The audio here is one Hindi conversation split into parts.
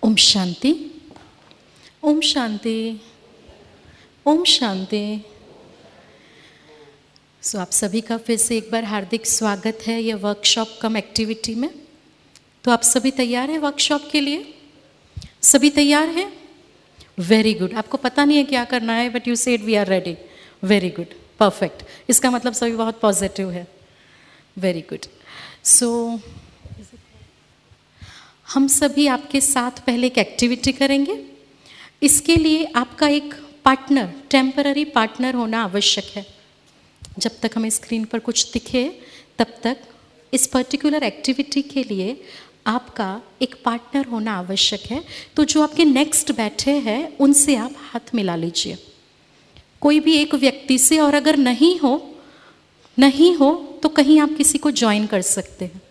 ओम शांति, ओम शांति, ओम शांति। सो आप सभी का फिर से एक बार हार्दिक स्वागत है ये वर्कशॉप कम एक्टिविटी में। तो आप सभी तैयार हैं वर्कशॉप के लिए? सभी तैयार हैं? Very good. आपको पता नहीं है क्या करना है, but you said we are ready. Very good, perfect. इसका मतलब सभी बहुत पॉजिटिव है। Very good. सो हम सभी आपके साथ पहले एक एक्टिविटी करेंगे। इसके लिए आपका एक पार्टनर, टेम्पररी पार्टनर होना आवश्यक है। जब तक हमें स्क्रीन पर कुछ दिखे तब तक इस पर्टिकुलर एक्टिविटी के लिए आपका एक पार्टनर होना आवश्यक है। तो जो आपके नेक्स्ट बैठे हैं उनसे आप हाथ मिला लीजिए, कोई भी एक व्यक्ति से। और अगर नहीं हो तो कहीं आप किसी को ज्वाइन कर सकते हैं।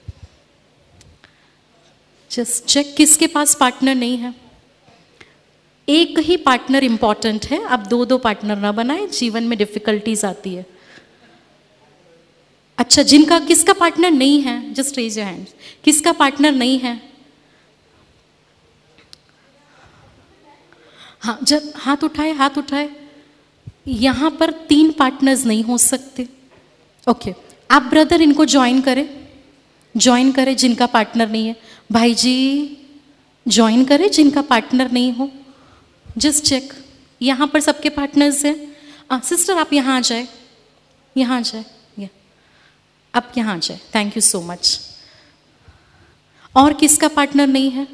जस्ट चेक किसके पास पार्टनर नहीं है। एक ही पार्टनर इंपॉर्टेंट है, आप दो पार्टनर ना बनाएं, जीवन में डिफिकल्टीज आती है। अच्छा, किसका पार्टनर नहीं है, जस्ट रेज योर हैंड। किसका पार्टनर नहीं है? हाँ, जब हाथ उठाए। यहां पर 3 पार्टनर्स नहीं हो सकते। ओके, आप ब्रदर इनको ज्वाइन करें जिनका पार्टनर नहीं है। भाई जी ज्वाइन करें जिनका पार्टनर नहीं हो। जस्ट चेक, यहाँ पर सबके पार्टनर्स हैं। सिस्टर आप यहाँ आ जाए। आप यहाँ आ जाए। Thank you so much. और किसका पार्टनर नहीं है?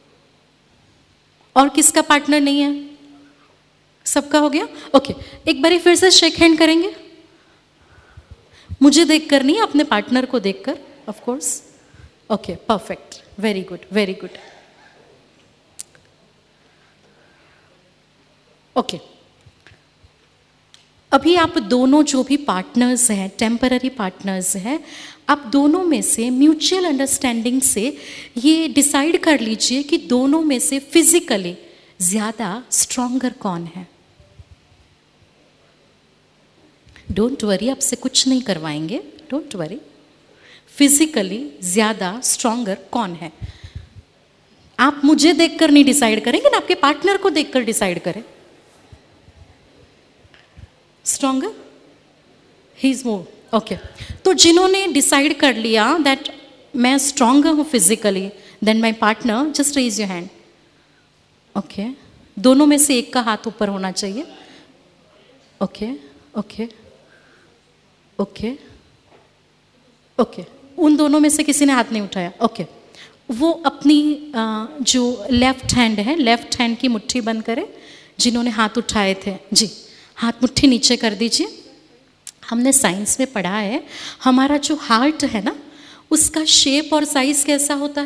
सबका हो गया? ओके, एक बार फिर से शेक हैंड करेंगे। मुझे देखकर नहीं, अपने पार्टनर को देखकर, of course. Okay, perfect, very good. Okay, अभी आप दोनों जो भी पार्टनर्स हैं, टेम्पररी पार्टनर्स हैं, आप दोनों में से म्यूचुअल अंडरस्टैंडिंग से ये डिसाइड कर लीजिए कि दोनों में से फिजिकली ज्यादा स्ट्रॉन्गर कौन है। डोंट वरी, आपसे कुछ नहीं करवाएंगे, डोंट वरी। फिजिकली ज्यादा स्ट्रॉन्गर कौन है? आप मुझे देखकर नहीं डिसाइड करेंगे ना, आपके पार्टनर को देखकर डिसाइड करें। Stronger, he is more. Okay, तो जिन्होंने डिसाइड कर लिया दैट मैं स्ट्रॉन्गर हूं physically then my partner, just raise your hand. Okay, दोनों में से एक का हाथ ऊपर होना चाहिए। ओके, उन दोनों में से किसी ने हाथ नहीं उठाया। ओके, वो अपनी जो लेफ्ट हैंड है, लेफ्ट हैंड की मुट्ठी बंद करें। जिन्होंने हाथ उठाए थे जी, हाथ मुट्ठी नीचे कर दीजिए। हमने साइंस में पढ़ा है, हमारा जो हार्ट है ना, उसका शेप और साइज कैसा होता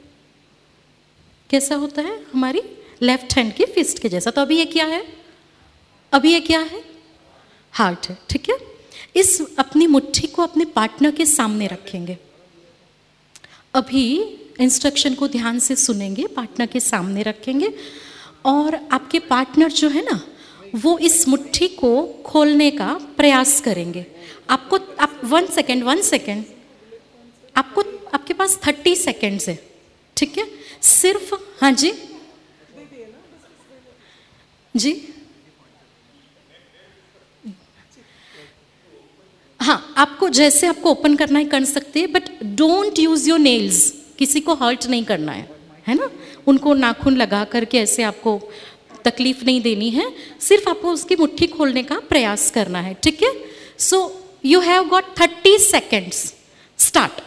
है? हमारी लेफ्ट हैंड की फिस्ट के जैसा। तो अभी ये क्या है? हार्ट है, ठीक है। इस अपनी मुट्ठी को अपने पार्टनर के सामने रखेंगे। अभी इंस्ट्रक्शन को ध्यान से सुनेंगे, पार्टनर के सामने रखेंगे और आपके पार्टनर जो है ना, वो इस मुट्ठी को खोलने का प्रयास करेंगे। आप 1 सेकेंड, आपके पास 30 सेकेंड्स है, ठीक है। सिर्फ, हाँ जी, हाँ, आपको जैसे आपको ओपन करना है कर सकते हैं, but don't use your nails. किसी को हर्ट नहीं करना है ना। उनको नाखून लगा करके ऐसे आपको तकलीफ नहीं देनी है। सिर्फ आपको उसकी मुट्ठी खोलने का प्रयास करना है, ठीक है। So you have got 30 seconds. Start.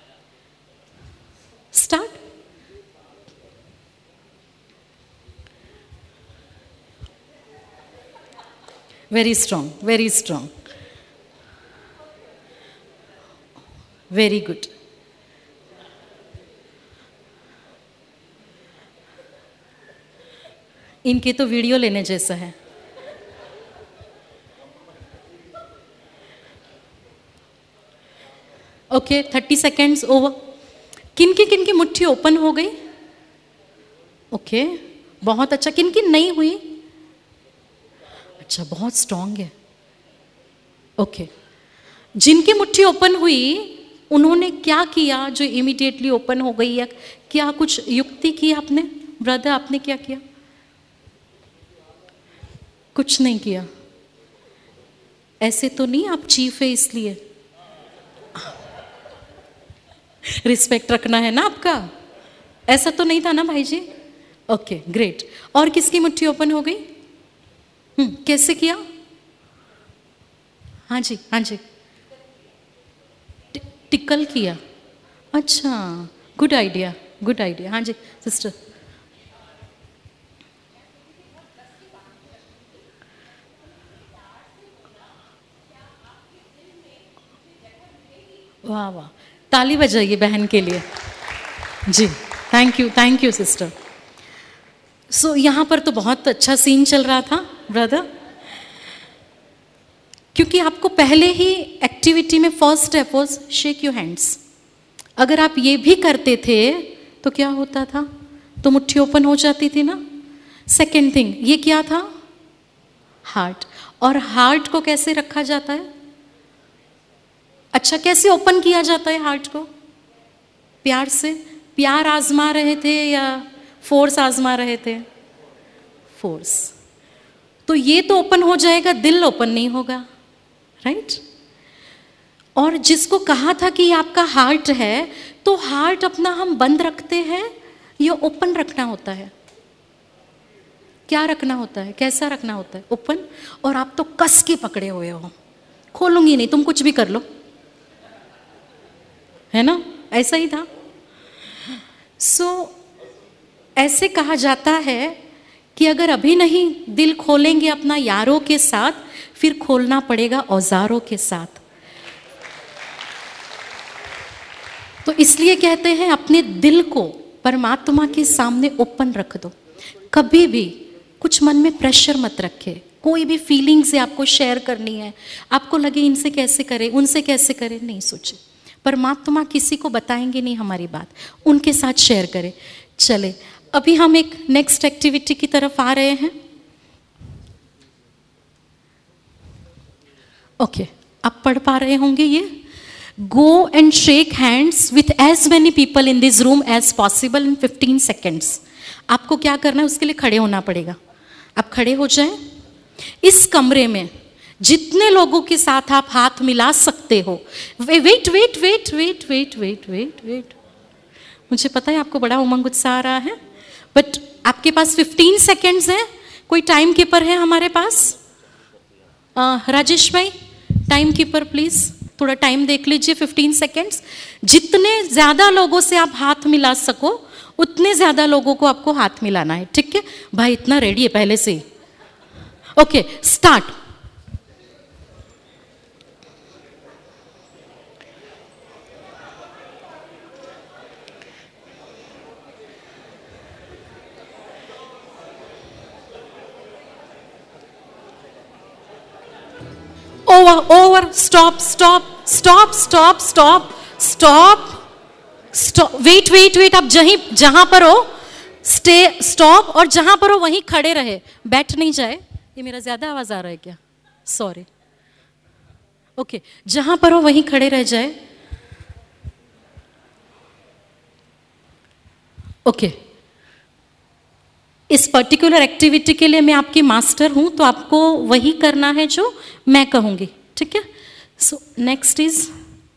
Very strong. Very good. इनके तो वीडियो लेने जैसा है। Okay, 30 seconds over. किनकी मुट्ठी ओपन हो गई? ओके, बहुत अच्छा। किनकी नहीं हुई? अच्छा, बहुत स्ट्रांग है। ओके, जिनकी मुट्ठी ओपन हुई उन्होंने क्या किया जो इमीडिएटली ओपन हो गई? या क्या कुछ युक्ति की आपने? ब्रदर आपने क्या किया? कुछ नहीं किया। ऐसे तो नहीं आप चीफ है इसलिए रिस्पेक्ट रखना है ना आपका, ऐसा तो नहीं था ना भाई जी? Okay great. और किसकी मुट्ठी ओपन हो गई? कैसे किया? हाँ जी हाँ जी, टिकल किया। अच्छा, गुड आइडिया गुड आइडिया। हाँ जी सिस्टर। वाह वाह, ताली बजाइए बहन के लिए जी। Thank you sister. सो यहाँ पर तो बहुत अच्छा सीन चल रहा था ब्रदर, क्योंकि आपको पहले ही एक्टिविटी में first step was shake your hands. अगर आप ये भी करते थे तो क्या होता था? तो मुट्ठी ओपन हो जाती थी ना। सेकेंड थिंग, ये क्या था? हार्ट। और हार्ट को कैसे रखा जाता है? अच्छा, कैसे ओपन किया जाता है हार्ट को? प्यार से। प्यार आजमा रहे थे या फोर्स आजमा रहे थे? फोर्स। तो ये तो ओपन हो जाएगा, दिल ओपन नहीं होगा, राइट? और जिसको कहा था कि आपका हार्ट है, तो हार्ट अपना हम बंद रखते हैं या ओपन रखना होता है? क्या रखना होता है? कैसा रखना होता है? ओपन। और आप तो कस के पकड़े हुए हो, खोलूंगी नहीं, तुम कुछ भी कर लो, है ना? ऐसा ही था। सो ऐसे कहा जाता है कि अगर अभी नहीं दिल खोलेंगे अपना यारों के साथ, फिर खोलना पड़ेगा औजारों के साथ। तो इसलिए कहते हैं अपने दिल को परमात्मा के सामने ओपन रख दो। कभी भी कुछ मन में प्रेशर मत रखे। कोई भी फीलिंग से आपको शेयर करनी है, आपको लगे इनसे कैसे करें, उनसे कैसे करें, नहीं सोचे। परमात्मा किसी को बताएंगे नहीं हमारी बात, उनके साथ शेयर करें। चले, अभी हम एक नेक्स्ट एक्टिविटी की तरफ आ रहे हैं। ओके, आप पढ़ पा रहे होंगे ये। Go and shake hands with as many people in this room as possible in 15 seconds. आपको क्या करना है? उसके लिए खड़े होना पड़ेगा। आप खड़े हो जाएं। इस कमरे में जितने लोगों के साथ आप हाथ मिला सकते हो। Wait wait wait wait wait wait wait wait, मुझे पता है आपको बड़ा उमंग उत्साह आ रहा है, बट आपके पास 15 सेकेंड्स है। कोई टाइम कीपर है हमारे पास? राजेश भाई, टाइम कीपर प्लीज, थोड़ा टाइम देख लीजिए। 15 सेकेंड्स। जितने ज्यादा लोगों से आप हाथ मिला सको, उतने ज्यादा लोगों को आपको हाथ मिलाना है, ठीक है भाई? इतना रेडी है पहले से ही। Okay, start. Over, stop stop stop stop stop stop stop, wait wait wait. आप जहां पर हो स्टे, स्टॉप, और जहां पर हो वहीं खड़े रहे, बैठ नहीं जाए। ये मेरा ज्यादा आवाज आ रहा है क्या? सॉरी। ओके, जहां पर हो वहीं खड़े रह जाए। ओके, इस पर्टिकुलर एक्टिविटी के लिए मैं आपकी मास्टर हूं, तो आपको वही करना है जो मैं कहूंगी, ठीक है? So next is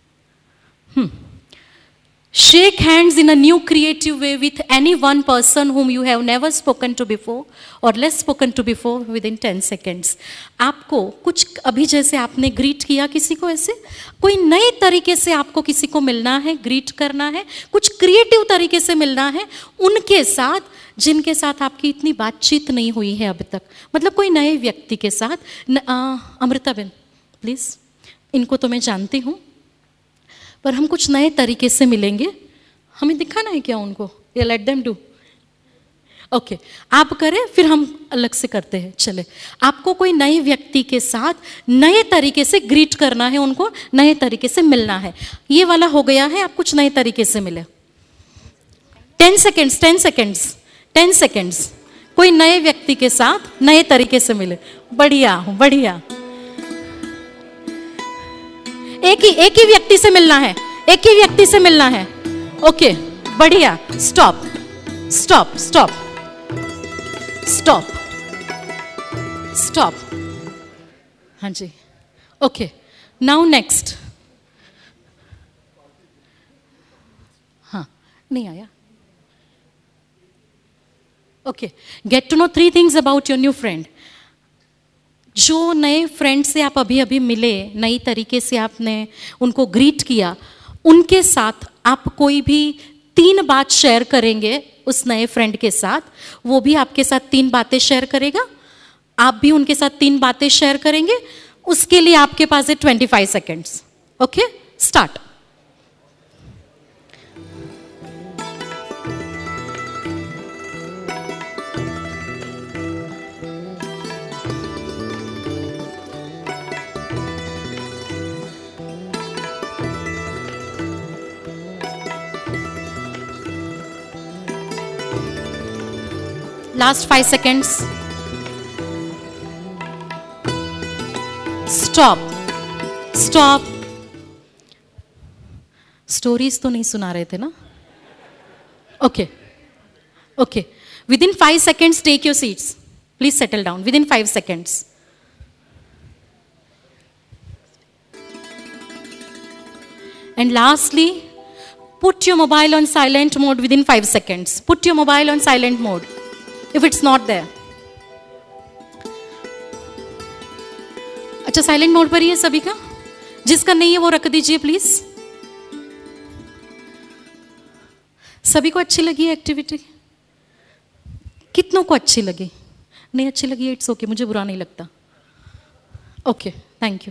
shake hands in a new creative way with any one person whom you have never spoken to before or less spoken to before within 10 seconds. आपको कुछ, अभी जैसे आपने ग्रीट किया किसी को, ऐसे कोई नए तरीके से आपको किसी को मिलना है, ग्रीट करना है, कुछ क्रिएटिव तरीके से मिलना है उनके साथ जिनके साथ आपकी इतनी बातचीत नहीं हुई है अभी तक। मतलब कोई नए व्यक्ति के साथ। अमृता बेन प्लीज, इनको तो मैं जानती हूँ, पर हम कुछ नए तरीके से मिलेंगे। हमें दिखाना है क्या उनको, या लेट देम डू? ओके, आप करें फिर हम अलग से करते हैं। चले, आपको कोई नए व्यक्ति के साथ नए तरीके से ग्रीट करना है, उनको नए तरीके से मिलना है। ये वाला हो गया है, आप कुछ नए तरीके से मिले। 10 सेकेंड्स 10 सेकेंड्स 10 सेकेंड्स। कोई नए व्यक्ति के साथ नए तरीके से मिले। बढ़िया बढ़िया। एक ही व्यक्ति से मिलना है, एक ही व्यक्ति से मिलना है। ओके, बढ़िया। Stop stop stop. Stop stop. हाँ जी, ओके, नाउ नेक्स्ट। हाँ, नहीं आया। Okay, get to know 3 things about your new friend. जो नए फ्रेंड से आप अभी अभी मिले, नई तरीके से आपने उनको ग्रीट किया, उनके साथ आप कोई भी 3 बात शेयर करेंगे उस नए फ्रेंड के साथ, वो भी आपके साथ 3 बातें शेयर करेगा, आप भी उनके साथ 3 बातें शेयर करेंगे। उसके लिए आपके पास है 25 seconds. Okay, start. Last 5 seconds. Stop stop. Stories तो नहीं सुना रहे थे ना? Okay okay, within 5 seconds take your seats, please settle down within 5 seconds। And lastly, put your mobile on silent mode within 5 seconds. Put your mobile on silent mode if it's not there. अच्छा, साइलेंट मोड पर ही है सभी का? जिसका नहीं है वो रख दीजिए प्लीज। सभी को अच्छी लगी एक्टिविटी? कितनों को अच्छी लगी? नहीं अच्छी लगी, इट्स ओके, मुझे बुरा नहीं लगता। Okay, thank you.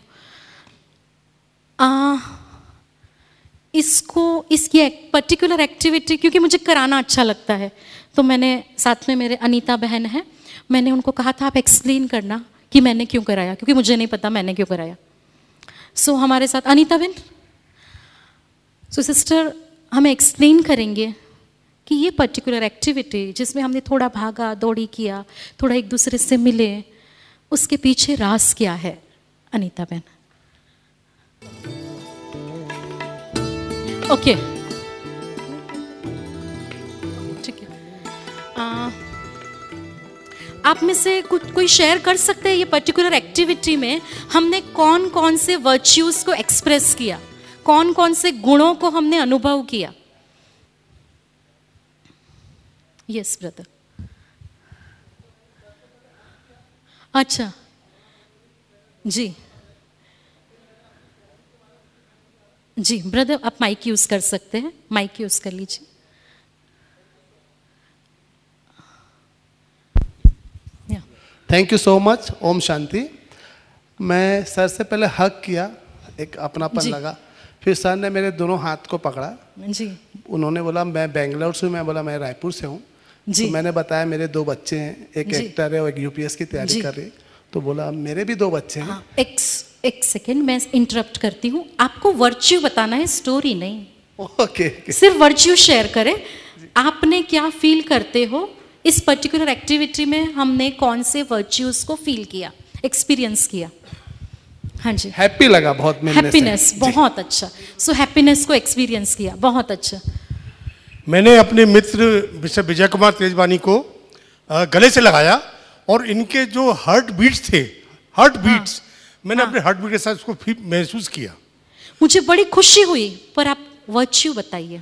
इसकी पर्टिकुलर एक्टिविटी क्योंकि मुझे कराना अच्छा लगता है, तो मैंने साथ में मेरे अनीता बहन है, मैंने उनको कहा था आप एक्सप्लेन करना कि मैंने क्यों कराया, क्योंकि मुझे नहीं पता मैंने क्यों कराया। सो हमारे साथ अनीता बहन, सो सिस्टर हमें एक्सप्लेन करेंगे कि ये पर्टिकुलर एक्टिविटी जिसमें हमने थोड़ा भागा दौड़ी किया, थोड़ा एक दूसरे से मिले, उसके पीछे राज क्या है? अनीता बहन। ओके, ठीक है। आप में से कोई शेयर कर सकते हैं ये पर्टिकुलर एक्टिविटी में हमने कौन कौन से वर्च्यूज को एक्सप्रेस किया, कौन कौन से गुणों को हमने अनुभव किया? Yes brother. अच्छा जी जी ब्रदर, आप माइक यूज कर सकते हैं, माइक यूज कर लीजिए। Thank you so much. ओम शांति। मैं सर से पहले हक किया, एक अपनापन लगा, फिर सर ने मेरे दोनों हाथ को पकड़ा जी। उन्होंने बोला मैं बेंगलोर से हूँ, मैं बोला मैं रायपुर से हूँ। तो मैंने बताया मेरे 2 बच्चे हैं, एक एक्टर है और एक यूपीएस की तैयारी कर रही है। तो बोला मेरे भी 2 बच्चे हैं। हाँ, एक सेकेंड मैं इंटरप्ट करती हूँ, आपको वर्च्यू बताना है, स्टोरी नहीं। ओके, सिर्फ वर्च्यू शेयर करें, आपने क्या फील करते हो इस पर्टिकुलर एक्टिविटी में, हमने कौन से वर्च्यूज को फील किया, एक्सपीरियंस किया? हाँ जी, हैप्पी लगा बहुत मिलने से। हैप्पीनेस, बहुत अच्छा। सो हैप्पीनेस को एक्सपीरियंस किया, बहुत अच्छा। मैंने अपने मित्र मिस्टर विजय कुमार तेजवानी को गले से लगाया और इनके जो हार्ट बीट्स थे, हार्ट बीट्स, मैंने अपने हार्ट बीट के साथ उसको महसूस किया। मुझे बड़ी खुशी हुई, पर आप वर्च्यू बताइए।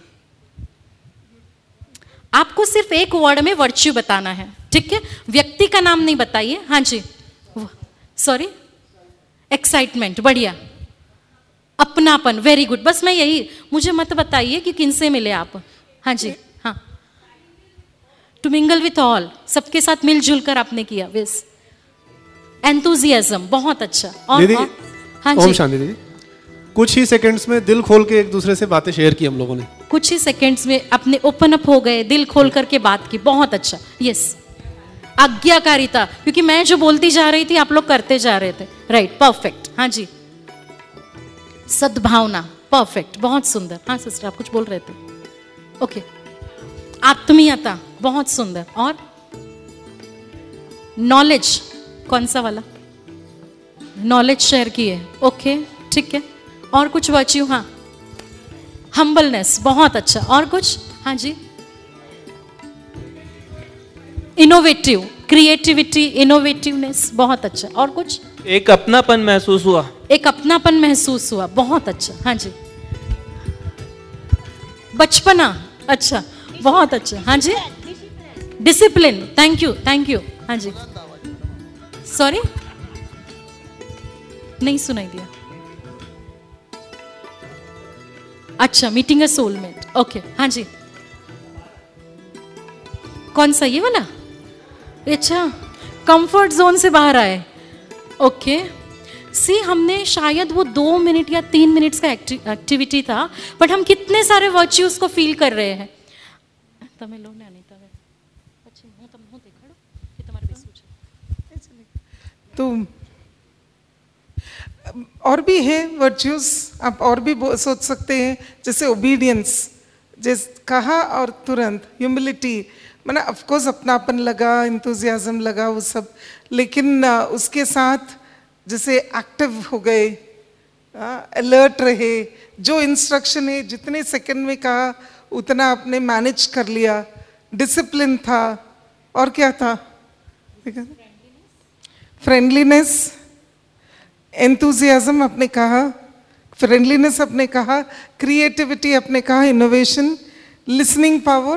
आपको सिर्फ एक वर्ड में वर्च्यू बताना है, ठीक है? व्यक्ति का नाम नहीं बताइए। हाँ जी, सॉरी, एक्साइटमेंट, बढ़िया, अपनापन, वेरी गुड। बस मैं यही, मुझे मत बताइए कि किनसे मिले आप। हाँ जी, हाँ, टू मिंगल विथ ऑल, सबके साथ मिलजुल कर आपने किया। विस एंथुजियाज्म, बहुत अच्छा। और हाँ जी, ओम शांति दीदी, कुछ ही सेकंड्स में दिल खोल के एक दूसरे से बातें शेयर की हम लोगों ने। कुछ ही सेकंड्स में अपने ओपन अप हो गए, दिल खोल करके बात की, बहुत अच्छा। यस, आज्ञाकारिता, क्योंकि मैं जो बोलती जा रही थी आप लोग करते जा रहे थे, राइट, परफेक्ट। हाँ जी, सद्भावना, परफेक्ट, बहुत सुंदर। हाँ सिस्टर, आप कुछ बोल रहे थे? ओके, आत्मीयता, बहुत सुंदर। और नॉलेज, कौन सा वाला? नॉलेज शेयर किए, ओके, ठीक है। और कुछ वर्च्यू? हाँ, हम्बलनेस, बहुत अच्छा। और कुछ? हाँ जी, इनोवेटिव, क्रिएटिविटी, इनोवेटिवनेस, बहुत अच्छा। और कुछ? एक अपनापन महसूस हुआ। एक अपनापन महसूस हुआ, बहुत अच्छा। हाँ जी। बचपना, अच्छा, बहुत अच्छा। हाँ जी। Discipline, thank you, thank you. हाँ जी। सॉरी, नहीं सुनाई दिया। अच्छा, मीटिंग अ सोलमेट, ओके। हाँ जी। कौन सा, ये वाला? अच्छा, कंफर्ट जोन से बाहर आए, ओके। सी, हमने शायद वो 2 मिनट या 3 मिनट्स का एक्टिविटी था, बट हम कितने सारे वर्च्यूज को फील कर रहे हैं। तमें लो ने अनीता वे अच्छे हूं, तुम हो देखो कि तुम्हारे भी सोच। तो और भी है वर्च्यूज, आप और भी सोच सकते हैं, जैसे ओबीडियंस, जैसे कहा और तुरंत, ह्यूमिलिटी, मैंने ऑफ कोर्स अपनापन लगा, इंथुजियाज्म लगा, वो सब, लेकिन उसके साथ जैसे एक्टिव हो गए, अलर्ट रहे, जो इंस्ट्रक्शन है जितने सेकंड में कहा उतना आपने मैनेज कर लिया, डिसिप्लिन था, और क्या था? फ्रेंडलीनेस, एंथुजियाज्म आपने कहा, फ्रेंडलीनेस आपने कहा, क्रिएटिविटी आपने कहा, innovation, listening power,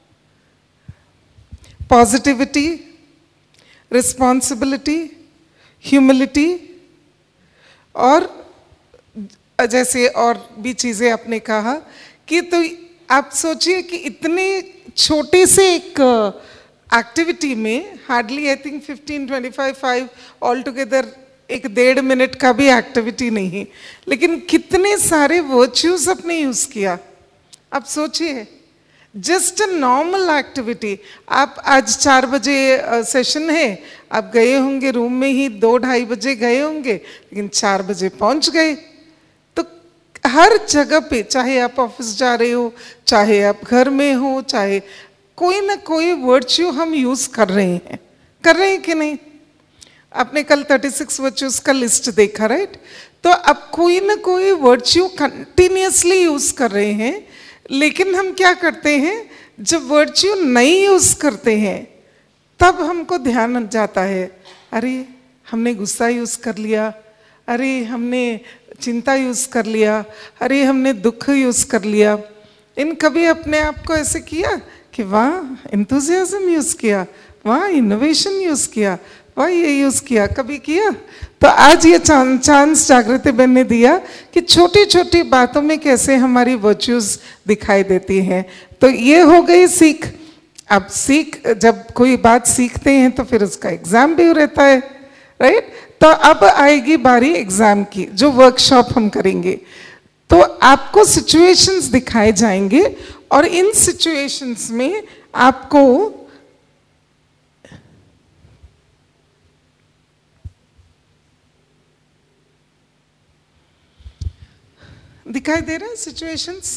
positivity, responsibility, humility, और जैसे और भी चीज़ें आपने कहा कि, तो आप सोचिए कि इतने छोटे से एक एक्टिविटी में hardly I think 15-25 all together, एक 1.5 मिनट का भी एक्टिविटी नहीं है, लेकिन कितने सारे वर्च्यूज आपने यूज किया। आप सोचिए, जस्ट अ नॉर्मल एक्टिविटी। आप आज 4 बजे सेशन है, आप गए होंगे रूम में ही 2-2:30 बजे गए होंगे, लेकिन 4 बजे पहुंच गए। तो हर जगह पे, चाहे आप ऑफिस जा रहे हो, चाहे आप घर में हो, चाहे कोई ना कोई वर्च्यू हम यूज कर रहे हैं कि नहीं? आपने कल 36 वर्च्यूज का लिस्ट देखा, राइट? तो अब कोई ना कोई वर्च्यू कंटिन्यूसली यूज कर रहे हैं, लेकिन हम क्या करते हैं, जब वर्च्यू नहीं यूज करते हैं तब हमको ध्यान जाता है, अरे हमने गुस्सा यूज कर लिया, अरे हमने चिंता यूज कर लिया, अरे हमने दुख यूज कर लिया। इन कभी अपने आप को ऐसे किया कि वाह एंथुसियाज्म यूज किया, वाह इनोवेशन यूज किया, वाह ये यूज किया, कभी किया? तो आज ये चांस जागृति बहन ने दिया कि छोटी छोटी बातों में कैसे हमारी वर्च्यूज दिखाई देती हैं। तो ये हो गई सीख। अब सीख, जब कोई बात सीखते हैं तो फिर उसका एग्जाम भी रहता है, राइट? तो अब आएगी बारी एग्जाम की, जो वर्कशॉप हम करेंगे। तो आपको सिचुएशंस दिखाए जाएंगे और इन सिचुएशंस में आपको दिखाई दे रहे हैं सिचुएशंस?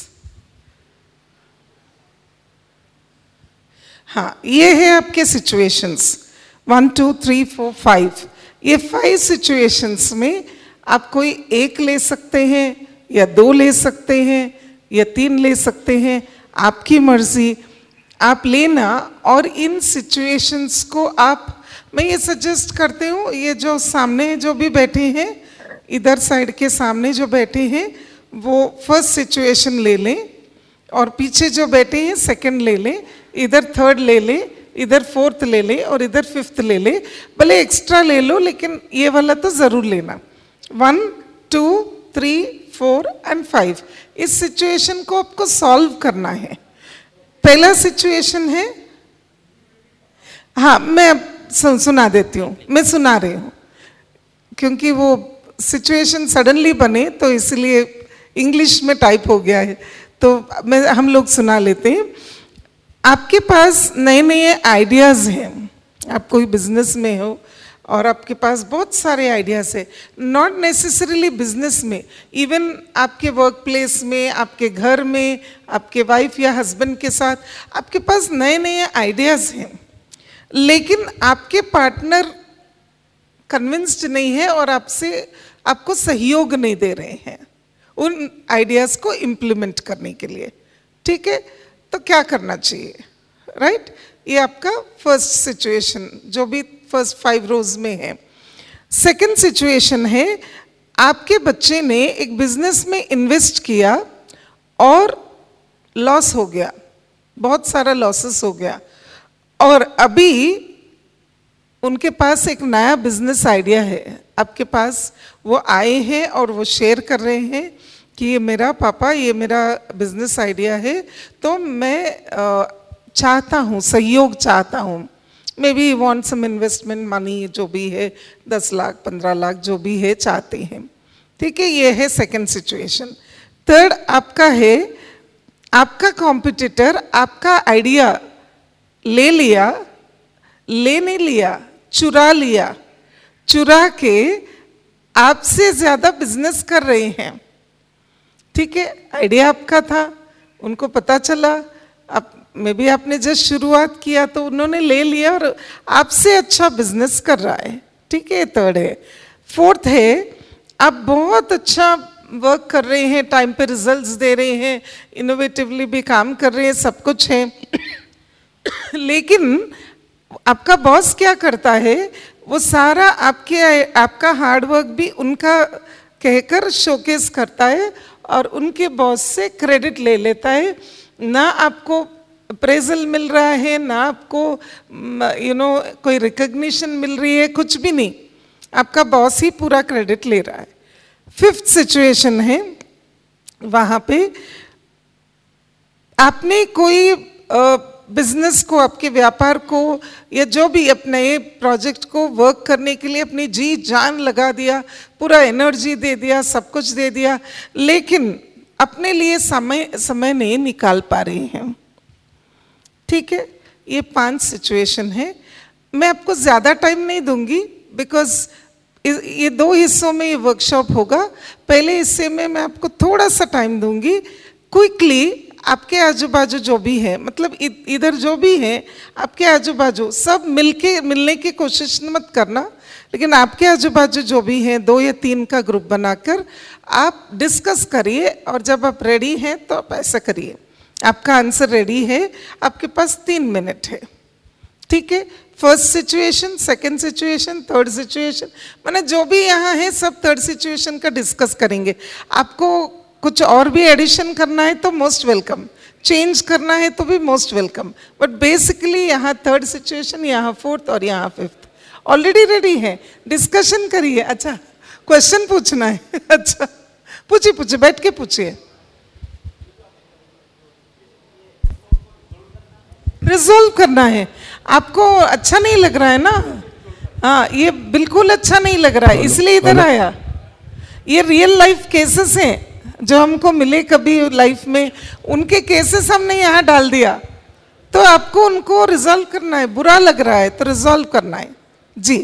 हाँ, ये है आपके सिचुएशंस 1 2 3 4 5। ये 5 सिचुएशंस में आप कोई एक ले सकते हैं या 2 ले सकते हैं या 3 ले सकते हैं, आपकी मर्जी, आप लेना। और इन सिचुएशंस को आप, मैं ये सजेस्ट करती हूँ, ये जो सामने जो भी बैठे हैं, इधर साइड के सामने जो बैठे हैं वो फर्स्ट सिचुएशन ले लें, और पीछे जो बैठे हैं सेकंड ले लें, इधर थर्ड ले लें, इधर फोर्थ ले लें और इधर फिफ्थ ले लें। भले एक्स्ट्रा ले लो, लेकिन ये वाला तो ज़रूर लेना। 1 2 3 4 एंड 5। इस सिचुएशन को आपको सॉल्व करना है। पहला सिचुएशन है, हाँ मैं सुना देती हूँ, मैं सुना रही हूँ क्योंकि वो सिचुएशन सडनली बने तो इसलिए इंग्लिश में टाइप हो गया है, तो हम लोग सुना लेते हैं। आपके पास नए नए आइडियाज़ हैं, आप कोई बिजनेस में हो और आपके पास बहुत सारे आइडियाज़ है, नॉट नेसेसरीली बिजनेस में, इवन आपके वर्क प्लेस में, आपके घर में, आपके वाइफ या हस्बैंड के साथ आपके पास नए नए आइडियाज़ हैं, लेकिन आपके पार्टनर कन्विंस्ड नहीं है और आपको सहयोग नहीं दे रहे हैं उन आइडियाज़ को इम्प्लीमेंट करने के लिए। ठीक है, तो क्या करना चाहिए, राइट? ये आपका फर्स्ट सिचुएशन जो भी फर्स्ट 5 रोज में है। सेकंड सिचुएशन है आपके बच्चे ने एक बिजनेस में इन्वेस्ट किया और लॉस हो गया, बहुत सारा लॉसेस हो गया, और अभी उनके पास एक नया बिजनेस आइडिया है आपके पास, वो आए हैं और वो शेयर कर रहे हैं कि ये मेरा पापा, ये मेरा बिजनेस आइडिया है, तो मैं चाहता हूँ, सहयोग चाहता हूँ, maybe want some investment money, जो भी है 10 लाख 15 लाख जो भी है चाहते हैं। ठीक है, ये है सेकंड सिचुएशन। थर्ड आपका है, आपका कॉम्पिटिटर आपका आइडिया ले लिया, ले नहीं लिया, चुरा लिया, चुरा के आपसे ज्यादा बिजनेस कर रहे हैं। ठीक है, आइडिया आपका था, उनको पता चला, आप में भी आपने जस्ट शुरुआत किया तो उन्होंने ले लिया और आपसे अच्छा बिजनेस कर रहा है। ठीक है, थर्ड है। फोर्थ है आप बहुत अच्छा वर्क कर रहे हैं, टाइम पे रिजल्ट्स दे रहे हैं, इनोवेटिवली भी काम कर रहे हैं, सब कुछ है, लेकिन आपका बॉस क्या करता है, वो सारा आपका हार्डवर्क भी उनका कहकर शोकेस करता है और उनके बॉस से क्रेडिट ले लेता है। ना आपको अप्रेजल मिल रहा है, ना आपको कोई रिकग्निशन मिल रही है, कुछ भी नहीं, आपका बॉस ही पूरा क्रेडिट ले रहा है। फिफ्थ सिचुएशन है, वहां पे आपने कोई बिजनेस को, आपके व्यापार को, या जो भी अपने प्रोजेक्ट को वर्क करने के लिए अपनी जी जान लगा दिया, पूरा एनर्जी दे दिया, सब कुछ दे दिया, लेकिन अपने लिए समय नहीं निकाल पा रहे हैं। ठीक है, ये 5 सिचुएशन है। मैं आपको ज़्यादा टाइम नहीं दूंगी बिकॉज ये 2 हिस्सों में ये वर्कशॉप होगा। पहले हिस्से में मैं आपको थोड़ा सा टाइम दूंगी, क्विकली आपके आजू बाजू जो भी है, मतलब इधर जो भी है आपके आजू बाजू, सब मिलने की कोशिश मत करना, लेकिन आपके आजू बाजू जो भी है 2 या 3 का ग्रुप बनाकर आप डिस्कस करिए, और जब आप रेडी हैं तो आप ऐसा करिए, आपका आंसर रेडी है, आपके पास 3 मिनट है। ठीक है, first situation, second situation, third situation, माने जो भी यहाँ है सब थर्ड सिचुएशन का डिस्कस करेंगे। आपको कुछ और भी एडिशन करना है तो मोस्ट वेलकम, चेंज करना है तो भी मोस्ट वेलकम, बट बेसिकली यहाँ थर्ड सिचुएशन, यहाँ फोर्थ और यहाँ फिफ्थ ऑलरेडी रेडी है, डिस्कशन करिए। अच्छा, क्वेश्चन पूछना है? अच्छा, पूछिए, बैठ के पूछिए। रिजॉल्व करना है आपको, अच्छा नहीं लग रहा है ना? हाँ, ये बिल्कुल अच्छा नहीं लग रहा है, इसलिए इधर आया। ये रियल लाइफ केसेस हैं जो हमको मिले कभी लाइफ में, उनके केसेस हमने यहाँ डाल दिया, तो आपको उनको रिजॉल्व करना है। बुरा लग रहा है तो रिजॉल्व करना है जी,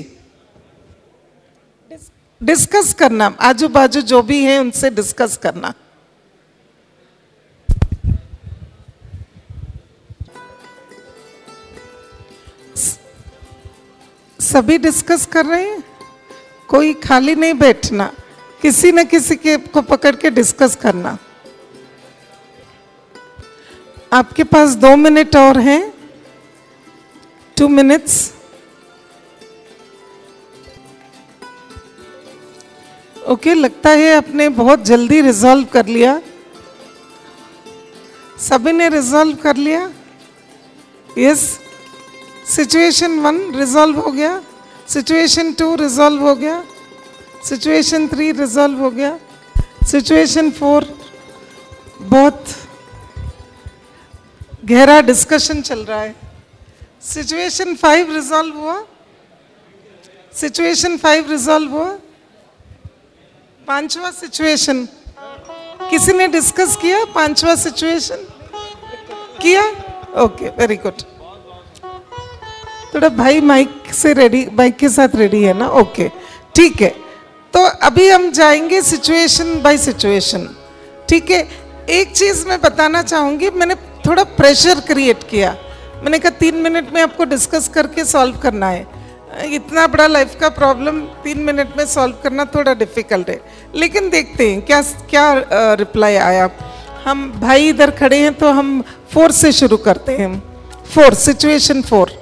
डिस्कस करना, आजू बाजू जो भी है उनसे डिस्कस करना। सभी डिस्कस कर रहे हैं, कोई खाली नहीं बैठना, किसी न किसी के को पकड़ के डिस्कस करना। आपके पास 2 मिनट और हैं, 2 मिनट्स। ओके, लगता है आपने बहुत जल्दी रिजॉल्व कर लिया। सभी ने रिजॉल्व कर लिया? यस, सिचुएशन 1 रिजॉल्व हो गया, सिचुएशन 2 रिजॉल्व हो गया, सिचुएशन 3 रिजॉल्व हो गया, सिचुएशन 4 बहुत गहरा डिस्कशन चल रहा है, सिचुएशन 5 रिजॉल्व हुआ, सिचुएशन 5 रिजॉल्व हुआ। 5वां सिचुएशन किसी ने डिस्कस किया? 5वां सिचुएशन किया? Okay, very good. थोड़ा भाई माइक से रेडी, माइक के साथ रेडी है ना? ओके, ठीक है। तो अभी हम जाएंगे सिचुएशन बाय सिचुएशन। ठीक है, एक चीज मैं बताना चाहूंगी, मैंने थोड़ा प्रेशर क्रिएट किया। मैंने कहा 3 मिनट में आपको डिस्कस करके सॉल्व करना है। इतना बड़ा लाइफ का प्रॉब्लम 3 मिनट में सॉल्व करना थोड़ा डिफिकल्ट है, लेकिन देखते हैं क्या क्या रिप्लाई आया। हम भाई इधर खड़े हैं तो हम 4 से शुरू करते हैं। 4, सिचुएशन 4।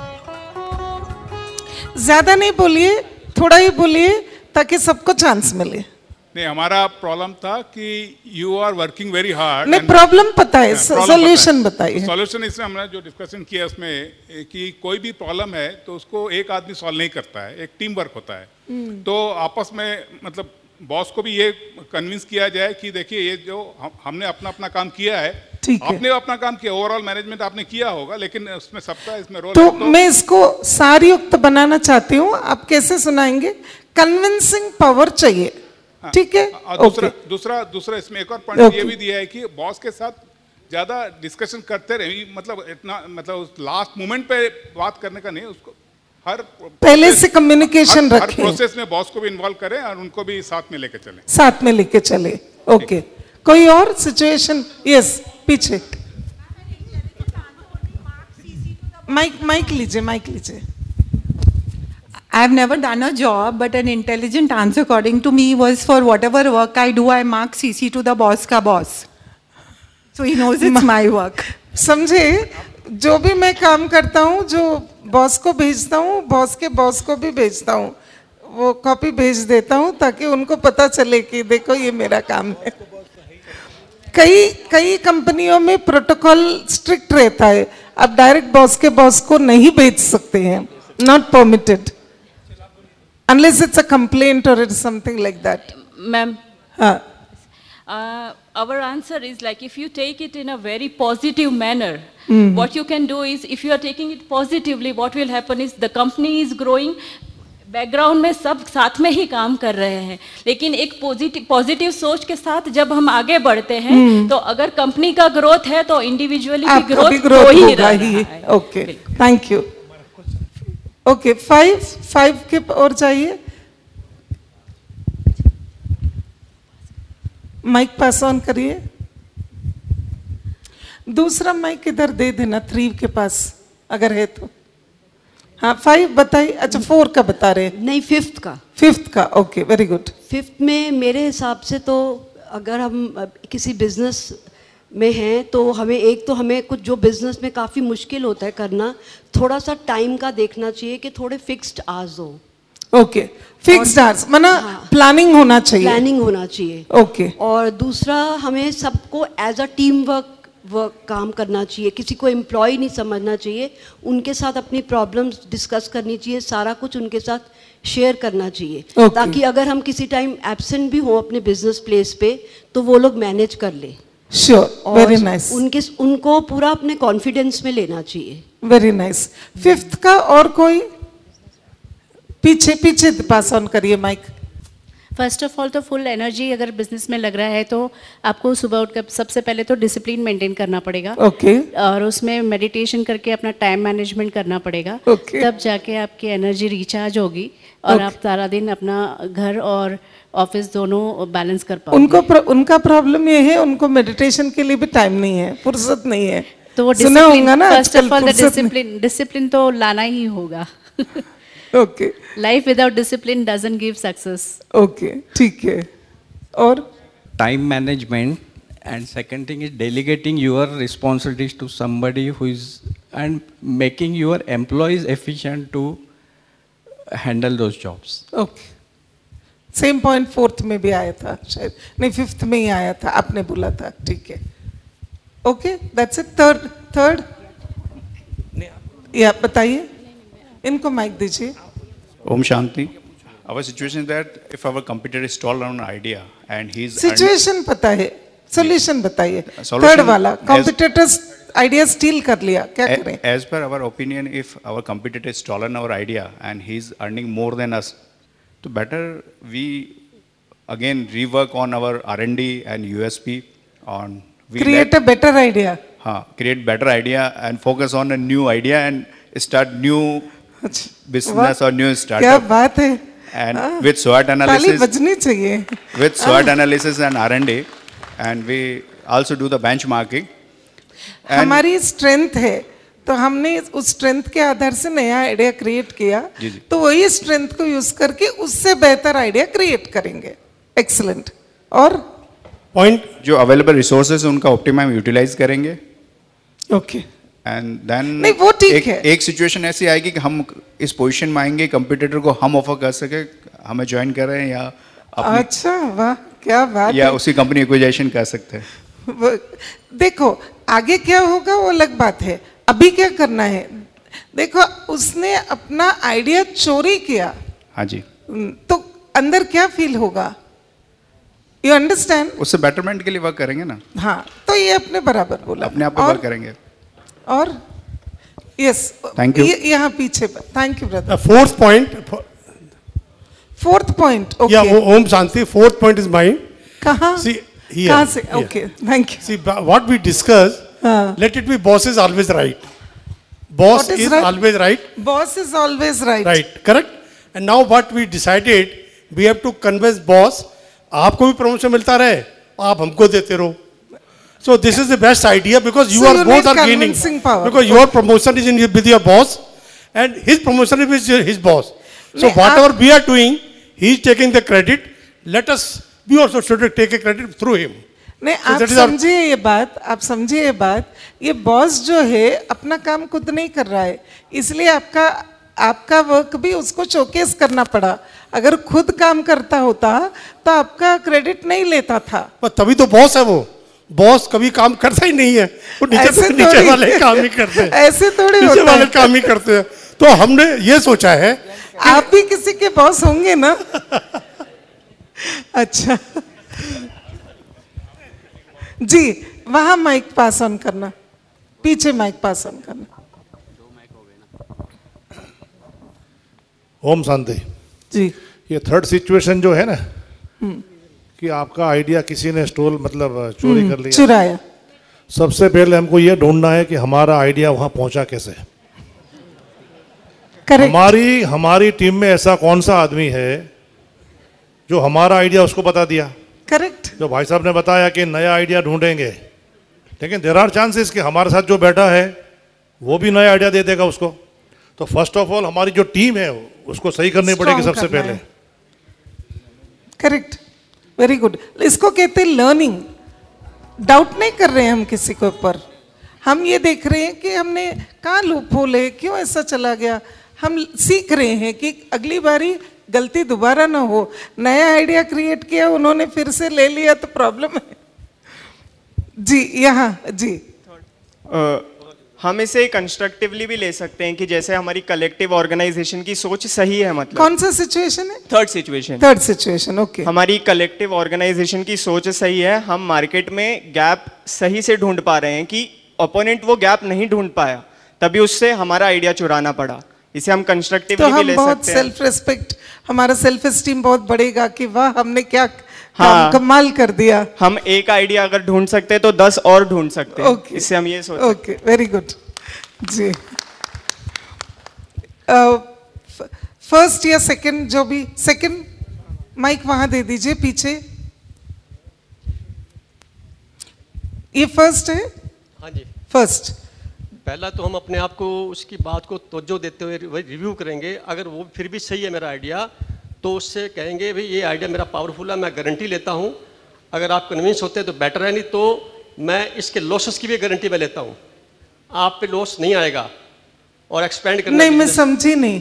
ज्यादा नहीं बोलिए, थोड़ा ही बोलिए ताकि सबको चांस मिले। नहीं, हमारा प्रॉब्लम था कि you are working very hard. नहीं, प्रॉब्लम पता है, सॉल्यूशन बताइए। सॉल्यूशन इसमें हमने जो डिस्कशन किया उसमें कि कोई भी प्रॉब्लम है तो उसको एक आदमी सॉल्व नहीं करता है, एक टीम वर्क होता है। तो आपस में मतलब बॉस को भी ये कन्विंस किया जाए कि देखिए ये जो हमने अपना अपना काम किया है, आपने अपना काम किया, ओवरऑल मैनेजमेंट आपने किया होगा, लेकिन उसमें सबका इसमें रोल तो मैं इसको सारयुक्त बनाना चाहती हूँ। आप कैसे सुनाएंगे? कन्विंसिंग पावर चाहिए, ठीक है। दूसरा इसमें एक और पॉइंट ये भी दिया है कि बॉस के साथ ज्यादा डिस्कशन करते रहे, मतलब इतना मतलब लास्ट मोमेंट पे बात करने का नहीं, उसको हर पहले से कम्युनिकेशन रखें, हर प्रोसेस में बॉस को भी इन्वॉल्व करें और उनको भी साथ में लेके चलें। साथ में लेके चले। ओके, कोई और सिचुएशन? यस, पीछे माइक लीजिए, माइक लीजिए। I have never done a job, but an intelligent answer according to me was for whatever work I do, I mark CC to the boss का boss. So he knows it's my work. समझे? जो भी मैं काम करता हूँ, जो बॉस को भेजता हूँ, बॉस के बॉस को भी भेजता हूँ, वो कॉपी भेज देता हूँ ताकि उनको पता चले कि देखो ये मेरा काम है। कई कंपनियों में प्रोटोकॉल स्ट्रिक्ट रहता है, आप डायरेक्ट बॉस के बॉस को नहीं भेज सकते हैं, not permitted unless it's a complaint or it's something like that. Ma'am, हाँ, our answer is like if you take it in a very positive manner, what you can do is if you are taking it positively, what will happen is the company is growing, background में सब साथ में ही काम कर रहे हैं, लेकिन एक पॉजिटिव सोच के साथ जब हम आगे बढ़ते हैं तो अगर कंपनी का ग्रोथ है तो इंडिविजुअली भी ग्रोथ हो ही रहा है। Okay, thank you. ओके, 5 के और चाहिए। माइक पास ऑन करिए। दूसरा माइक इधर दे देना 3 के पास अगर है तो। हाँ, 5 बताइए। अच्छा, 4 का बता रहे? नहीं, 5th का। 5th का, ओके, वेरी गुड। 5th में मेरे हिसाब से तो अगर हम किसी बिजनेस में हैं तो हमें कुछ जो बिजनेस में काफ़ी मुश्किल होता है करना, थोड़ा सा टाइम का देखना चाहिए कि थोड़े फिक्स्ड आवर्स हो। ओके, फिक्स्ड आवर्स माना प्लानिंग होना चाहिए। प्लानिंग होना चाहिए, ओके। और दूसरा हमें सबको एज अ टीम वर्क काम करना चाहिए, किसी को एम्प्लॉय नहीं समझना चाहिए, उनके साथ अपनी प्रॉब्लम्स डिस्कस करनी चाहिए, सारा कुछ उनके साथ शेयर करना चाहिए, ताकि अगर हम किसी टाइम एब्सेंट भी हों अपने बिजनेस प्लेस पे तो वो लोग मैनेज कर ले। Sure, very nice. उनको पूरा अपने कॉन्फिडेंस में लेना चाहिए। Very nice. 5th का और कोई? पीछे पास ऑन करिए माइक। फर्स्ट ऑफ ऑल तो फुल एनर्जी अगर बिजनेस में लग रहा है तो आपको सुबह उठकर सबसे पहले तो डिसिप्लिन मेंटेन करना पड़ेगा। ओके। और उसमें मेडिटेशन करके अपना टाइम मैनेजमेंट करना पड़ेगा। ओके। तब जाके आपकी एनर्जी रिचार्ज होगी और आप सारा दिन अपना घर और ऑफिस दोनों बैलेंस कर पाओगे। उनका प्रॉब्लम ये है, उनको मेडिटेशन के लिए भी टाइम नहीं है, फुर्सत नहीं है। तो वो सुना होगा ना, फर्स्ट ऑफ ऑल डिसिप्लिन तो लाना ही होगा। Okay, life without discipline doesn't give success. Okay, ठीक है। और time management and second thing is delegating your responsibilities to somebody who is and making your employees efficient to handle those jobs. Okay, same point 4th में भी आया था शायद, नहीं 5th में ही आया था, आपने बोला था, ठीक है। Okay, that's it. थर्ड या बताइए, इनको माइक दीजिए। ओम शांति। Our situation is that if our competitor is stalled on an idea and he's situation पता है, सॉल्यूशन बताइए। थर्ड वाला, कॉम्पिटिटर्स आइडिया स्टील कर लिया, क्या करें? As per our opinion, if our competitor is stolen our idea and he's earning more than us, so better we again rework on our R&D and USP on create a better idea. हाँ, create better idea and focus on a new idea and start new business or new startup. क्या बात है। And with SWOT analysis, ताली बजनी चाहिए। with SWOT analysis and R&D, and we also do the benchmarking. हमारी स्ट्रेंथ है तो हमने उस स्ट्रेंथ के आधार से नया आइडिया क्रिएट किया, तो वही स्ट्रेंथ को यूज करके उससे बेहतर आइडिया क्रिएट करेंगे। एक्सीलेंट। और पॉइंट जो अवेलेबल रिसोर्सेज उनका ऑप्टिमम यूटिलाइज करेंगे। ओके। एंड देन नहीं, वो ठीक है। एक सिचुएशन ऐसी आएगी कि हम इस पोजीशन में आएंगे, कंपटीटर को हम ऑफर कर सके हमें ज्वाइन कर रहे हैं या अच्छा, वाह क्या बात या है। उसी कंपनी एक्विजिशन कर सकते हैं। देखो आगे क्या होगा वो अलग बात है, अभी क्या करना है। देखो उसने अपना आइडिया चोरी किया, हाँ जी, तो अंदर क्या फील होगा, यू अंडरस्टैंड। उससे बेटरमेंट के लिए वर्क करेंगे ना। हाँ, तो ये अपने बराबर बोला, अपने आप पे वर्क करेंगे। और यस, थैंक यू। यहाँ पीछे, thank you brother. Fourth point, okay. या ओम शांति, फोर्थ पॉइंट इज माइंड। कहाँ कहाँ से? Okay, thank you. See, what we discuss, let it be boss is always right. Boss is always right. Boss is always right. Right, correct. And now what we decided, we have to convince boss, आपको भी promotion मिलता रहे, आप हमको देते रहो. So this is the best idea because you are both are gaining. Because your promotion is with your boss, and his promotion is with his boss. So whatever we are doing, he is taking the credit. Let us we also should take a credit through him. नहीं, आप समझिए ये बात, आप समझिए ये बात, ये बॉस जो है अपना काम खुद नहीं कर रहा है, इसलिए आपका वर्क भी उसको शोकेस करना पड़ा। अगर खुद काम करता होता तो आपका क्रेडिट नहीं लेता था। पर तभी तो बॉस है वो, बॉस कभी काम करता ही नहीं है, वो नीचे वाले काम ही करते हैं। ऐसे थोड़ी होता है, नीचे वाले काम ही करते हैं। तो हमने ये सोचा है आप भी किसी के बॉस होंगे ना। अच्छा जी, वहां माइक पास ऑन करना, पीछे माइक पास ऑन करना। ओम शांति जी। ये थर्ड सिचुएशन जो है ना कि आपका आइडिया किसी ने स्टोल मतलब चोरी कर लिया, चुराया, सबसे पहले हमको ये ढूंढना है कि हमारा आइडिया वहां पहुंचा कैसे। हमारी टीम में ऐसा कौन सा आदमी है जो हमारा आइडिया उसको बता दिया। करेक्ट। जो भाई साहब ने बताया कि नया आइडिया ढूंढेंगे, लेकिन देयर आर चांसेस कि हमारे साथ जो बैठा है वो भी नया आइडिया दे देगा उसको। तो फर्स्ट ऑफ ऑल हमारी जो टीम है उसको सही करनी पड़ेगी सबसे पहले। Correct, very good. इसको कहते हैं लर्निंग। डाउट नहीं कर रहे हैं हम किसी के ऊपर, हम ये देख रहे हैं कि हमने कहाँ लूप होल है, क्यों ऐसा चला गया। हम सीख रहे हैं कि अगली बारी गलती दोबारा ना हो। नया आइडिया क्रिएट किया, उन्होंने फिर से ले लिया तो प्रॉब्लम है। जी, यहाँ जी। हम इसे कंस्ट्रक्टिवली भी ले सकते हैं कि जैसे हमारी कलेक्टिव ऑर्गेनाइजेशन की सोच सही है, मतलब कौन सा सिचुएशन है? Third situation, okay. हमारी कलेक्टिव ऑर्गेनाइजेशन की सोच सही है, हम मार्केट में गैप सही से ढूंढ पा रहे हैं कि ओपोनेंट वो गैप नहीं ढूंढ पाया, तभी उससे हमारा आइडिया चुराना पड़ा। इसे हम कंस्ट्रक्टिवली भी ले सकते हैं। सेल्फ रिस्पेक्ट, हमारा सेल्फ एस्टीम बहुत बढ़ेगा कि वाह हमने क्या कमाल कर दिया। हम एक आइडिया अगर ढूंढ सकते हैं तो 10 और ढूंढ सकते हैं। इससे हम ये सोच। ओके, वेरी गुड जी। फर्स्ट या सेकंड, जो भी सेकंड माइक वहां दे दीजिए पीछे। ये फर्स्ट है? हाँ जी, फर्स्ट। पहला तो हम अपने आप को उसकी बात को तवज्जो देते हुए रिव्यू करेंगे। अगर वो फिर भी सही है मेरा आइडिया, तो उससे कहेंगे भाई ये आइडिया मेरा पावरफुल है, मैं गारंटी लेता हूँ। अगर आप कन्विंस होते हैं तो बेटर है, नहीं तो मैं इसके लॉसेस की भी गारंटी मैं लेता हूँ। आप पे लॉस नहीं आएगा और एक्सपेंड करना। नहीं, मैं समझी नहीं।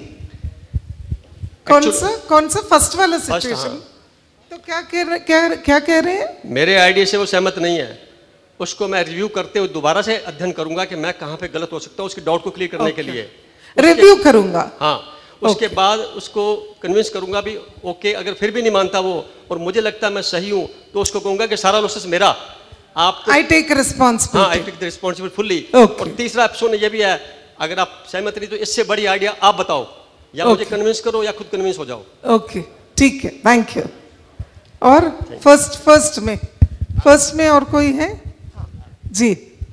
कौन सा फर्स्ट वाला सिचुएशन? तो क्या कह रहे हैं? मेरे आइडिया से वो सहमत नहीं है, उसको मैं रिव्यू करते हुए दोबारा से अध्ययन करूंगा कि मैं कहाँ पे गलत हो सकता हूँ, उसके डाउट को क्लियर करने के लिए रिव्यू करूंगा। हाँ, उसके बाद उसको कन्विंस करूंगा भी। ओके, अगर फिर भी नहीं मानता वो और मुझे लगता है मैं सही हूँ, तो उसको कहूंगा कि सारा लॉसेस मेरा, आप आई टेक रिस्पॉन्सिबिलिटी। हाँ, I take the responsibility fully. और तीसरा ऑप्शन ये भी है, अगर आप सहमत नहीं तो इससे बड़ी आइडिया आप बताओ, या मुझे कन्विंस करो या खुद कन्विंस हो जाओ। ओके, ठीक है, थैंक यू। और फर्स्ट में और कोई है? जी।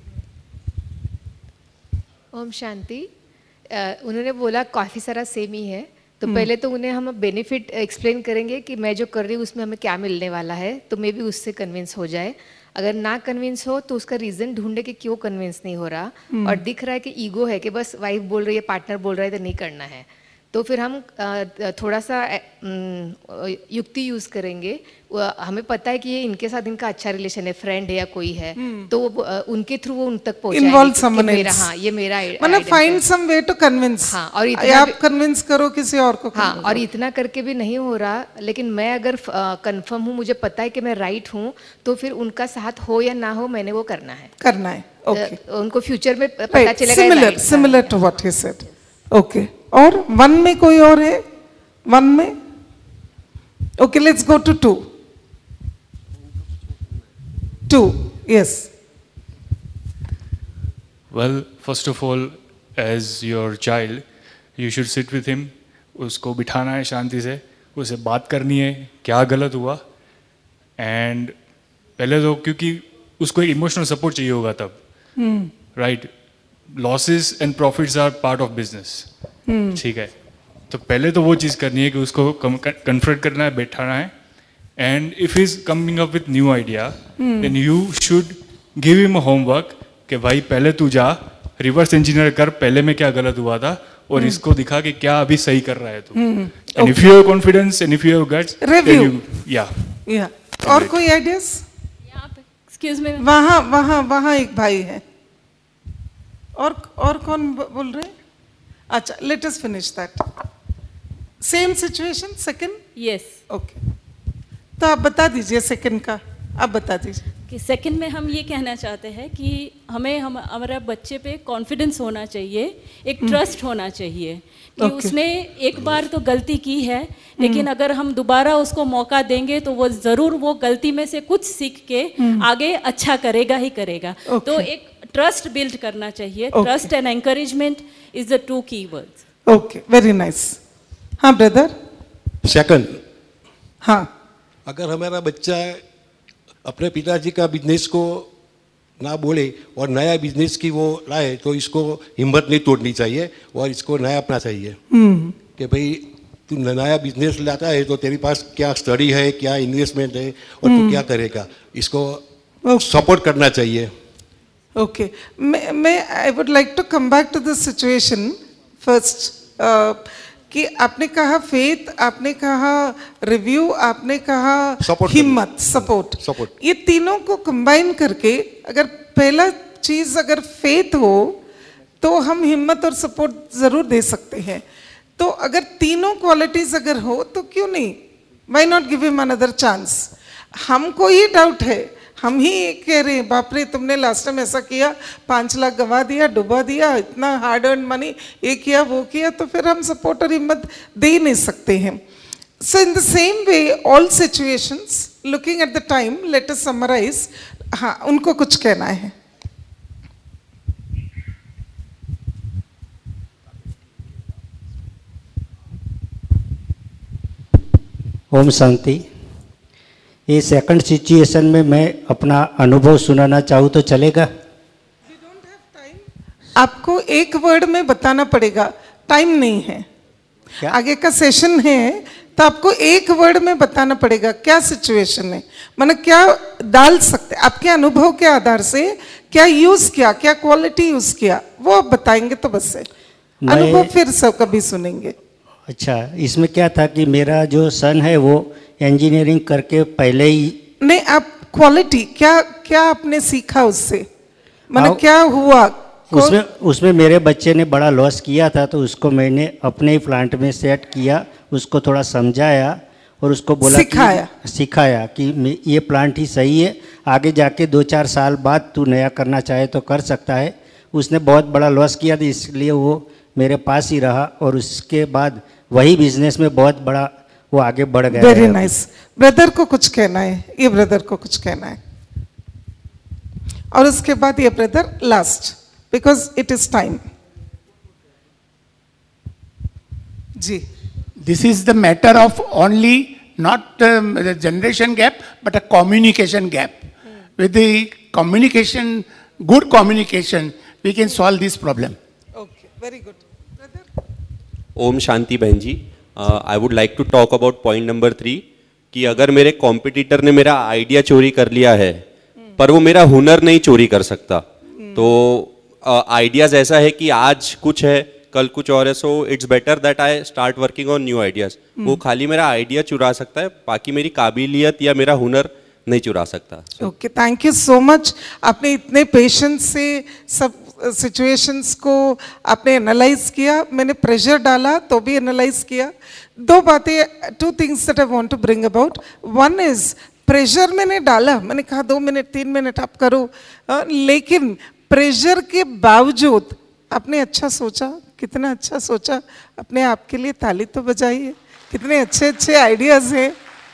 ओम शांति। उन्होंने बोला काफ़ी सारा सेम ही है, तो पहले तो उन्हें हम बेनिफिट एक्सप्लेन करेंगे कि मैं जो कर रही हूँ उसमें हमें क्या मिलने वाला है, तो मे भी उससे कन्विंस हो जाए। अगर ना कन्विंस हो तो उसका रीज़न ढूंढे कि क्यों कन्विंस नहीं हो रहा, और दिख रहा है कि ईगो है कि बस वाइफ बोल रही है, पार्टनर बोल रहा है तो नहीं करना है, तो फिर हम थोड़ा सा युक्ति यूज़ करेंगे। हमें पता है कि ये इनके साथ इनका अच्छा रिलेशन है, फ्रेंड है या कोई है, तो उनके थ्रू वो उन तक पहुंचाएंगे कि हाँ ये मेरा मतलब find some way to convince. हाँ, और आप कन्विंस करो किसी और को। हाँ, और इतना करके भी नहीं हो रहा, लेकिन मैं अगर कंफर्म हूँ, मुझे पता है कि मैं राइट हूँ, तो फिर उनका साथ हो या ना हो मैंने वो करना है। ओके, उनको फ्यूचर में पता चलेगा। Similar to what he said. Okay, और 1 में कोई और है? 1 में? Okay, let's go to 2, yes. Well, first of all, as your child, you should sit with him. उसको बिठाना है शांति से, उसे बात करनी है क्या गलत हुआ, एंड पहले तो क्योंकि उसको एक इमोशनल सपोर्ट चाहिए होगा तब, right? Losses and profits are part of business, ठीक है? तो पहले तो वो चीज़ करनी है कि उसको कन्फ्रंट करना है, बैठाना है, and if he's coming up with new idea, then you should give him a homework कि भाई पहले तू जा रिवर्स इंजीनियर कर, पहले में क्या गलत हुआ था, और इसको दिखा कि क्या अभी सही कर रहा है तू। and if you have confidence and if you have guts, review. then you, yeah. और कोई आइडियाज? एक्सक्यूज मी, वहाँ एक भाई है, और कौन बोल रहे हैं? अच्छा, let us finish that. Same situation, second? Yes. Okay, तो आप बता दीजिए सेकंड का, आप बता दीजिए। कि सेकंड में हम ये कहना चाहते हैं कि हमें हमारा बच्चे पे कॉन्फिडेंस होना चाहिए, एक ट्रस्ट होना चाहिए कि उसने एक बार तो गलती की है, लेकिन अगर हम दोबारा उसको मौका देंगे तो वो ज़रूर वो गलती में से कुछ सीख के आगे अच्छा करेगा ही करेगा। तो एक ट्रस्ट बिल्ड करना चाहिए। Trust and encouragement is the 2 keywords. Okay, very nice. हाँ ब्रदर। सेकंड, हाँ, अगर हमारा बच्चा अपने पिताजी का बिजनेस को ना बोले और नया बिजनेस की वो लाए, तो इसको हिम्मत नहीं तोड़नी चाहिए और इसको नया अपना चाहिए कि भाई तू नया बिजनेस लाता है तो तेरे पास क्या स्टडी है, क्या इन्वेस्टमेंट है, और तू क्या करेगा, इसको सपोर्ट करना चाहिए। ओके, मैं I would like to come back to this situation first, कि आपने कहा फेथ, आपने कहा रिव्यू, आपने कहा हिम्मत, सपोर्ट। ये तीनों को कंबाइन करके अगर पहला चीज अगर फेथ हो तो हम हिम्मत और सपोर्ट जरूर दे सकते हैं। तो अगर तीनों क्वालिटीज अगर हो तो क्यों नहीं, why not give him another chance. हमको ही डाउट है, हम ही कह रहे हैं बाप रे तुमने लास्ट टाइम ऐसा किया, 5 लाख गवा दिया, डुबा दिया, इतना हार्ड अर्न मनी, ये किया वो किया, तो फिर हम सपोर्ट और हिम्मत दे ही नहीं सकते हैं। So in the same way all situations, looking at the time, let us summarise. हाँ, उनको कुछ कहना है। ओम शांति। ये सेकंड सिचुएशन में मैं अपना अनुभव सुनाना चाहूँ तो चलेगा? आपको एक वर्ड में बताना पड़ेगा, टाइम नहीं है। क्या? आगे का सेशन है तो आपको एक वर्ड में बताना पड़ेगा क्या सिचुएशन है, मतलब क्या डाल सकते, आपके अनुभव के आधार से क्या यूज किया, क्या क्वालिटी यूज किया, वो आप बताएंगे तो बस है। अनुभव फिर सब कभी सुनेंगे। अच्छा, इसमें क्या था कि मेरा जो सन है वो इंजीनियरिंग करके पहले ही नहीं, आप क्वालिटी क्या आपने सीखा उससे, मतलब क्या हुआ उसमें मेरे बच्चे ने बड़ा लॉस किया था, तो उसको मैंने अपने ही प्लांट में सेट किया, उसको थोड़ा समझाया और उसको बोला सिखाया कि ये प्लांट ही सही है, आगे जाके 2-4 साल बाद तू नया करना चाहे तो कर सकता है। उसने बहुत बड़ा लॉस किया था, इसलिए वो मेरे पास ही रहा और उसके बाद वही बिजनेस में बहुत बड़ा वो आगे बढ़ गया। Very nice. ब्रदर को कुछ कहना है, ये ब्रदर को कुछ कहना है, और उसके बाद ये brother last, because it is time. जी, this is the matter of only not generation gap but a communication gap. With the communication, good communication, we can solve this problem. Okay, very good. ओम शांति बहन जी, I would like to talk about point number 3 कि अगर मेरे कॉम्पिटिटर ने मेरा आइडिया चोरी कर लिया है पर वो मेरा हुनर नहीं चोरी कर सकता, तो आइडियाज ऐसा है कि आज कुछ है कल कुछ और है, so it's better that I start working on new ideas. वो खाली मेरा आइडिया चुरा सकता है, बाकी मेरी काबिलियत या मेरा हुनर नहीं चुरा सकता। Okay, thank you so much. आपने इतने पेशेंस से सब सिचुएशंस को आपने एनालाइज किया, मैंने प्रेशर डाला तो भी एनालाइज किया। दो बातें, two things that I want to bring about. One is pressure मैंने डाला, मैंने कहा 2 मिनट 3 मिनट आप करो, लेकिन प्रेशर के बावजूद आपने अच्छा सोचा, कितना अच्छा सोचा, अपने आप के लिए ताली तो बजाइए, कितने अच्छे अच्छे आइडियाज हैं।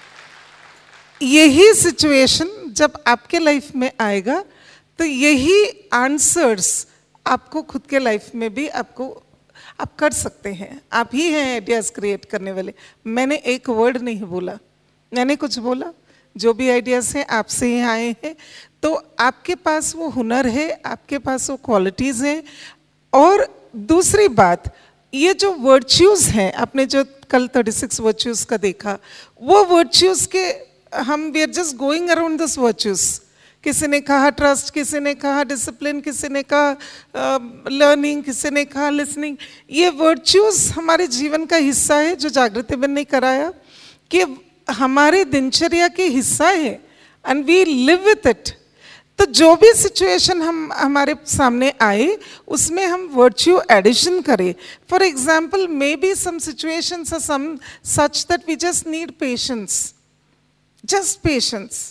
यही सिचुएशन जब आपके लाइफ में आएगा तो यही आंसर्स आपको खुद के लाइफ में भी आप कर सकते हैं। आप ही हैं आइडियाज क्रिएट करने वाले। मैंने एक वर्ड नहीं बोला, मैंने कुछ बोला, जो भी आइडियाज हैं आपसे ही आए हैं। तो आपके पास वो हुनर है, आपके पास वो क्वालिटीज़ हैं। और दूसरी बात, ये जो वर्च्यूज़ हैं, आपने जो कल 36 वर्च्यूज़ का देखा, वो वर्च्यूज़ के हम we are just going around this virtues. किसी ने कहा ट्रस्ट, किसी ने कहा डिसिप्लिन, किसी ने कहा लर्निंग, किसी ने कहा लिसनिंग। ये वर्च्यूज़ हमारे जीवन का हिस्सा है, जो जागृति बहन ने कराया कि हमारे दिनचर्या के हिस्सा है and we live with it. तो जो भी सिचुएशन हमारे सामने आए उसमें हम वर्च्यू एडिशन करें। For example, maybe some situations are some such that we just need patience, just patience.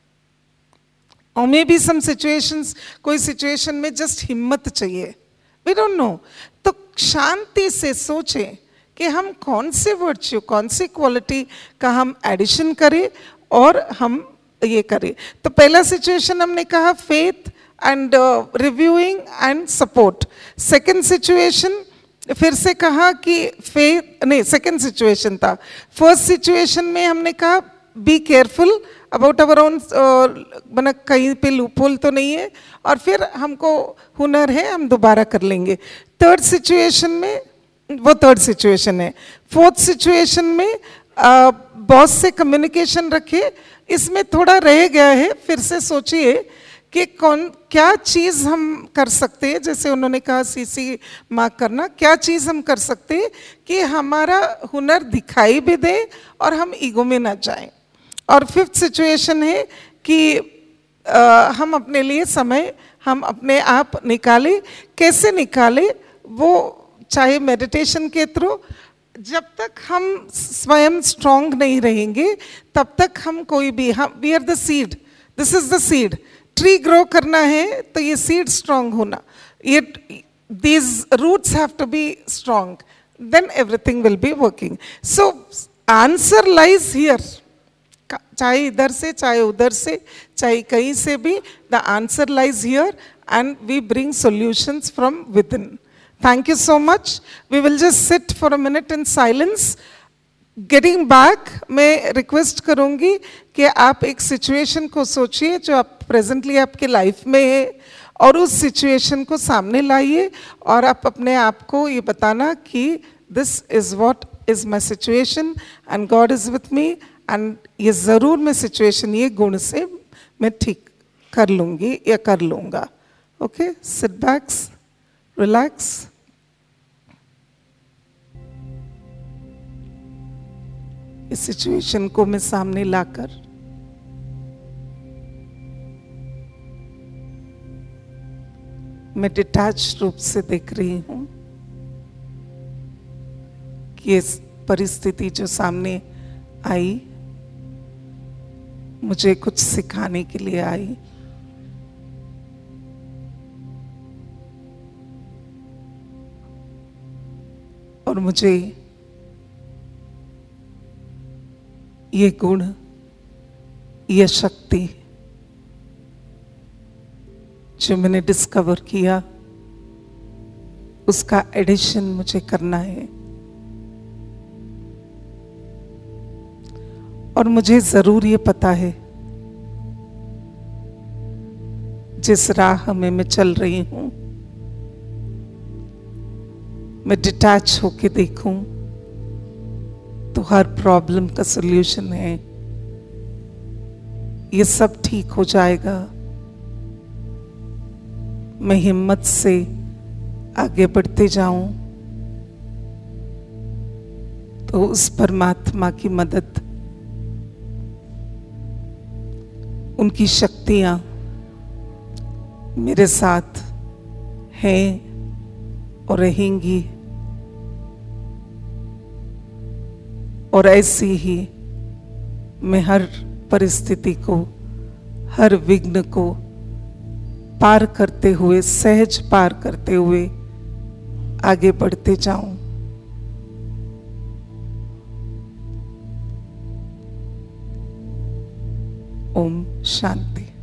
और मे बी सम सिचुएशंस, कोई सिचुएशन में जस्ट हिम्मत चाहिए, वी डोंट नो। तो शांति से सोचें कि हम कौन से वर्च्यू, कौन सी क्वालिटी का हम एडिशन करें और हम ये करें। तो पहला सिचुएशन हमने कहा faith and reviewing and support. Second situation फिर से कहा कि फेथ नहीं, सेकंड सिचुएशन था। फर्स्ट सिचुएशन में हमने कहा be careful about our own, बना कहीं पे लूपहोल तो नहीं है, और फिर हमको हुनर है, हम दोबारा कर लेंगे। थर्ड सिचुएशन में, वो थर्ड सिचुएशन है। फोर्थ सिचुएशन में बॉस से कम्युनिकेशन रखे। इसमें थोड़ा रह गया है, फिर से सोचिए कि क्या चीज़ हम कर सकते हैं। जैसे उन्होंने कहा सीसी मार्क करना, क्या चीज़ हम कर सकते हैं कि हमारा हुनर दिखाई भी दे और हम ईगो में ना जाएं। और फिफ्थ सिचुएशन है कि हम अपने लिए समय हम अपने आप निकालें। कैसे निकालें? वो चाहे मेडिटेशन के थ्रू, जब तक हम स्वयं स्ट्रांग नहीं रहेंगे तब तक हम कोई भी, हम we are the seed, this is the seed. Tree grow करना है तो ये सीड स्ट्रांग होना, ये these roots have to be strong, then everything will be working. So answer lies here, चाहे इधर से, चाहे उधर से, चाहे कहीं से भी, the answer lies here and we bring solutions from within. Thank you so much. We will just sit for a minute in silence. Getting back, मैं रिक्वेस्ट करूँगी कि आप एक सिचुएशन को सोचिए जो आप प्रेजेंटली आपके लाइफ में है, और उस सिचुएशन को सामने लाइए और आप अपने आप को ये बताना कि this is what is my situation and God is with me, and ये ज़रूर मैं सिचुएशन ये गुण से मैं ठीक कर लूँगी या कर लूँगा। Okay, sit backs, relax. इस सिचुएशन को मैं सामने लाकर मैं डिटैच रूप से देख रही हूं कि ये परिस्थिति जो सामने आई मुझे कुछ सिखाने के लिए आई। और मुझे ये गुण, ये शक्ति जो मैंने डिस्कवर किया, उसका एडिशन मुझे करना है। और मुझे जरूर ये पता है जिस राह में मैं चल रही हूं, मैं डिटैच होके देखूं तो हर प्रॉब्लम का सॉल्यूशन है। ये सब ठीक हो जाएगा। मैं हिम्मत से आगे बढ़ते जाऊं तो उस परमात्मा की मदद, उनकी शक्तियां मेरे साथ हैं और रहेंगी, और ऐसी ही मैं हर परिस्थिति को, हर विघ्न को पार करते हुए, सहज पार करते हुए आगे बढ़ते जाऊं। ओम शांति।